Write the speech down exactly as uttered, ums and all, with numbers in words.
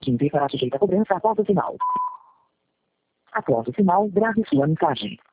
quinze para sujeita a cobrança após o sinal. Após o sinal, grave sua mensagem.